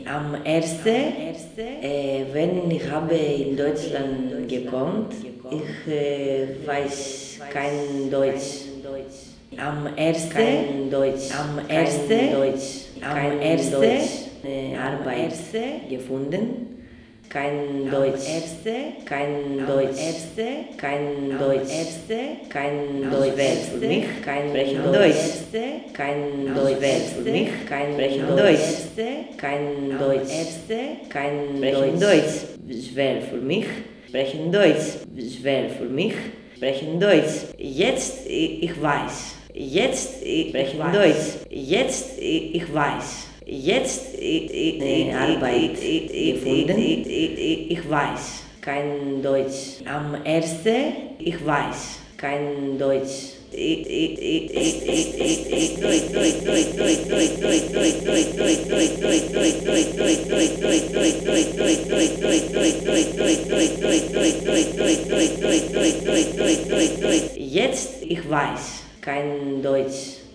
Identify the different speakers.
Speaker 1: Am ersten, wenn ich habe in Deutschland gekommen, ich weiß kein Deutsch. Am ersten, Arbeit gefunden. Kein Deutsch, kein Deutsch, kein Deutsch für mich, kein Sprechen Deutsch, kein Deutsch für mich, kein Sprechen Deutsch, kein Sprechen Deutsch, schwer für mich, sprechen Deutsch, schwer für mich, sprechen Deutsch. Jetzt ich weiß, jetzt sprechen Deutsch, jetzt ich weiß. Jetzt Arbeit gefunden, ich weiß kein Deutsch. Am ersten, ich weiß kein Deutsch. Jetzt, ich weiß kein Deutsch.